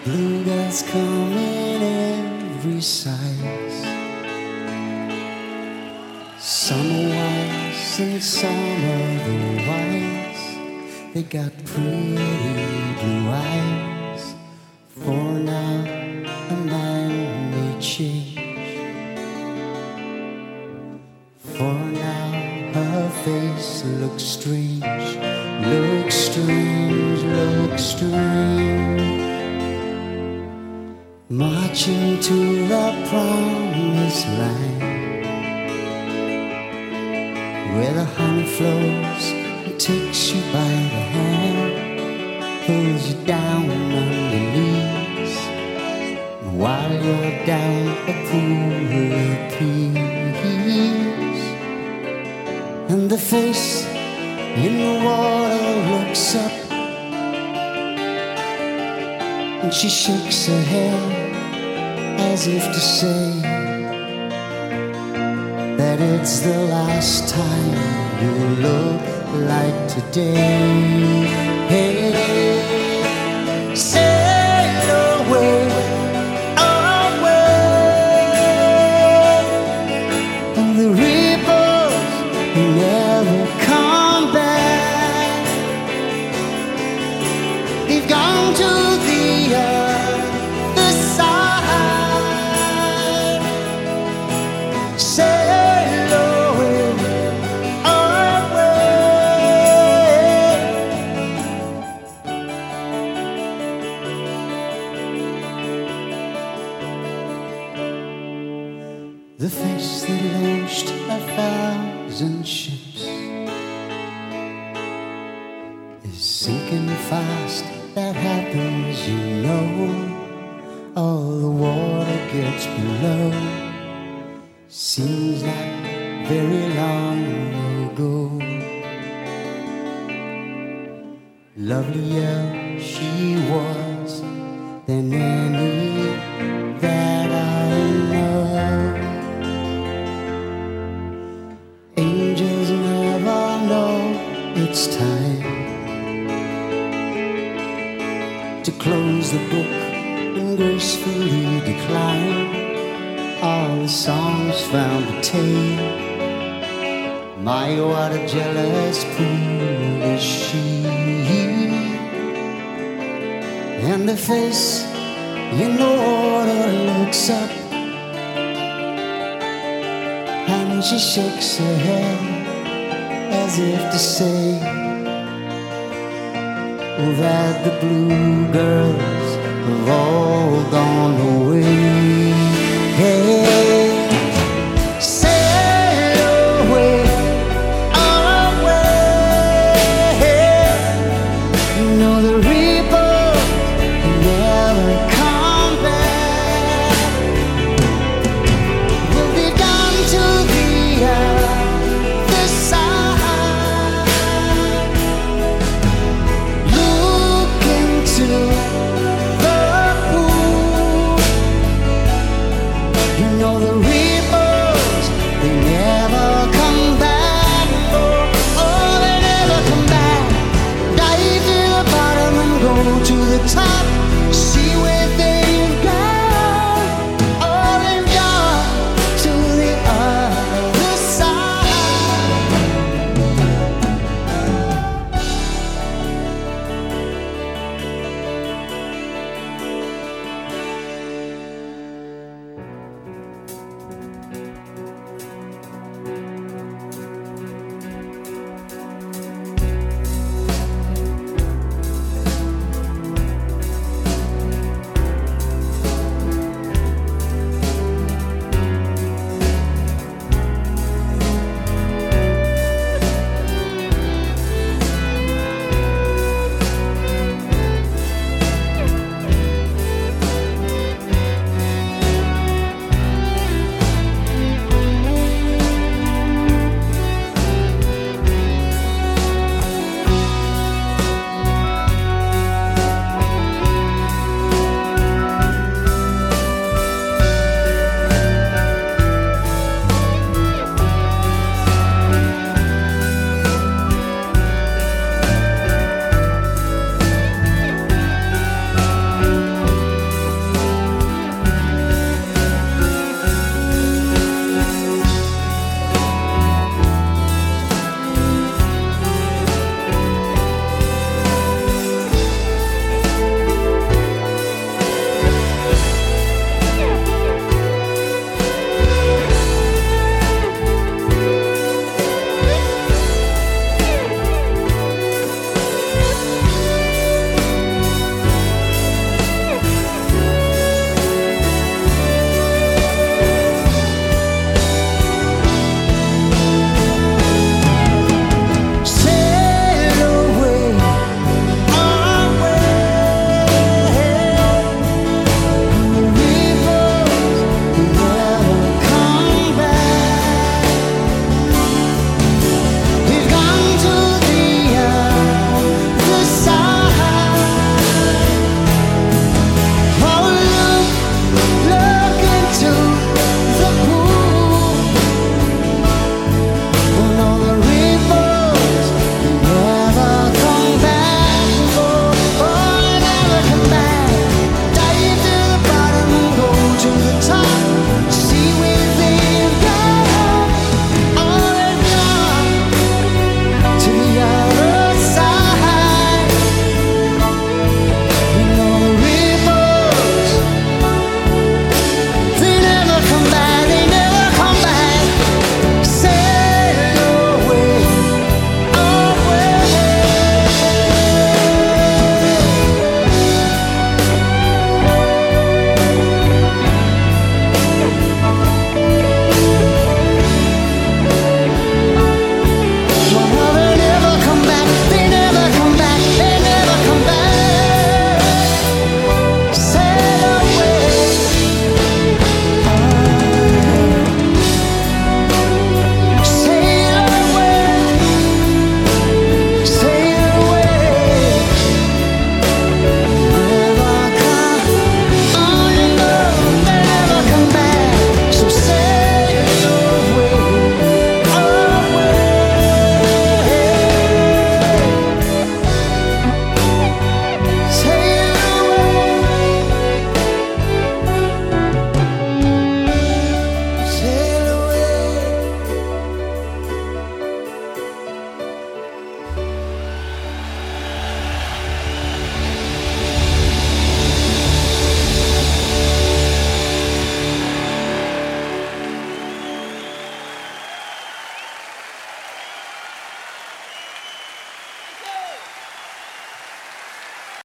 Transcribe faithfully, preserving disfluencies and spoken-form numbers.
Blue girls come in every size, some are wise and some otherwise. They got pretty blue eyes. For now a man may change, for now her face looks strange, looks strange, looks strange. Marching to the promised land, where the honey flows and takes you by the hand, pulls you down on your knees, while you're down a pool of peace. And the face in the water looks up, and she shakes her head as if to say that it's the last time you look like today. Hey, sail away, away, and the ripples never come back. They've gone to the other side. Sail away, away. The face that launched a thousand ships is sinking fast. That happens, you know. All the water gets below. Seems like very long ago. Lovelier she was than any that I know. Angels never know it's time to close the book and gracefully decline. All the songs found a tale. My, what a jealous fool is she. And the face in the water looks up, and she shakes her head as if to say that the blue girl